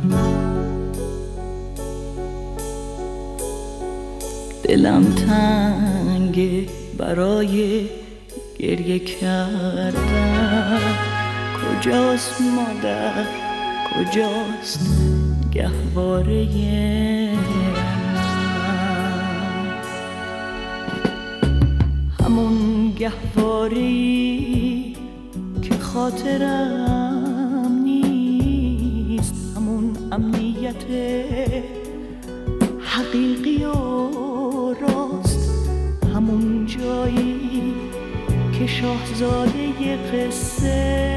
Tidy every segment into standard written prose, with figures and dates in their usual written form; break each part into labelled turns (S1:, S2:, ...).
S1: دلم تنگه برای گریه کردن. کجاست مادر، کجاست گهواره من؟ همون گهواره‌ای که خاطرم نیست، همون امنیت حقیقی و راست، همون جایی که شاهزاده قصه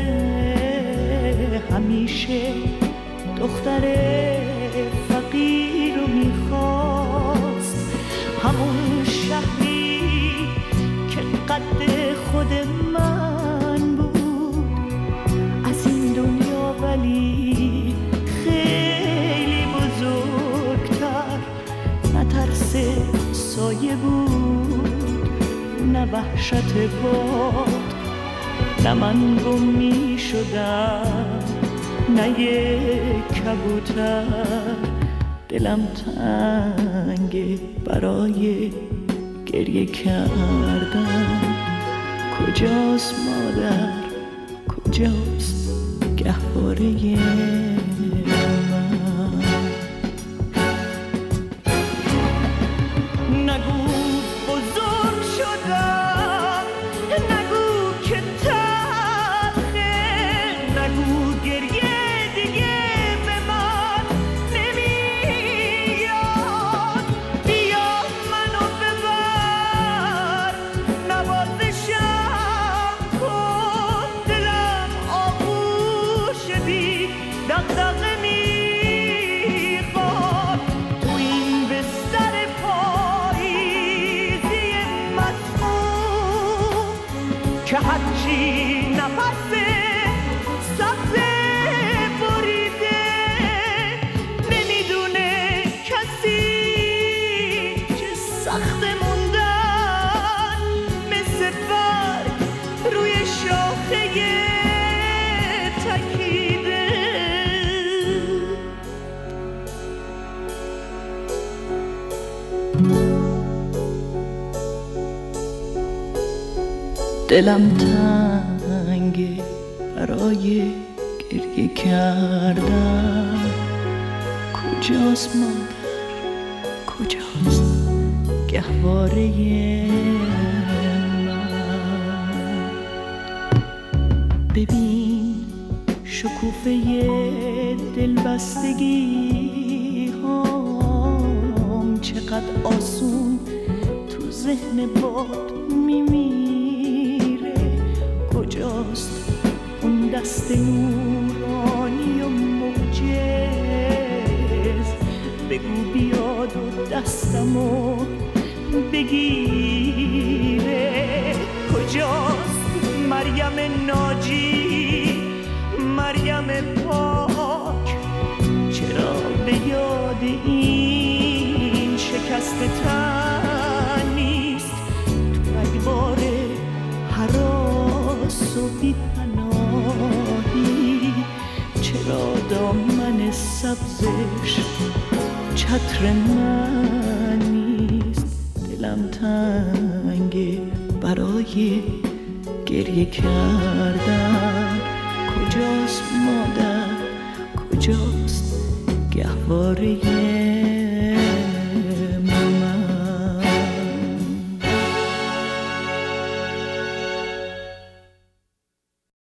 S1: همیشه دختر فقیر رو میخواست، همون شهری که قد خود من بود از این دنیا، ولی خیلی بزرگتر، نه ترس سایه بود نه وحشت باد، نه من گم می شدم نه یک کبوتر. دلم تنگه برای گریه کردن. کجاست مادر، کجاست گهواره من؟ نگو بزرگ شدم، نگو که تلخه، نگو گریه دیگه به من نمیاد. بیا منو ببر، نوازشم کن، دلم آغوش بی دغدغه میخواد. تو این بستر پاییزی مسموم که هرچی نفس سبز بریده، نمیدونه کسی که سخت موندن مثل برگ روی شاخه تکیده. دلم تنگه برای گریه کردن. کجاست مادر، کجاست گهواره من؟ ببین شکوفه دلبستگی هام چقدر آسون تو ذهن باد میمیره. کجاست اون دست نورانی و موجز؟ بگو بیاد و دستمو بگیره. کجاست مریم ناجی، مریم پاک؟ چرا به یاد این شکست تن نیست؟ تو رگبار هراس و بی‌پناهی چرا دامن سبزش چتر من نیست؟ دلم تنگه برای گریه کردن. کجاست مادر، کجاست گهواره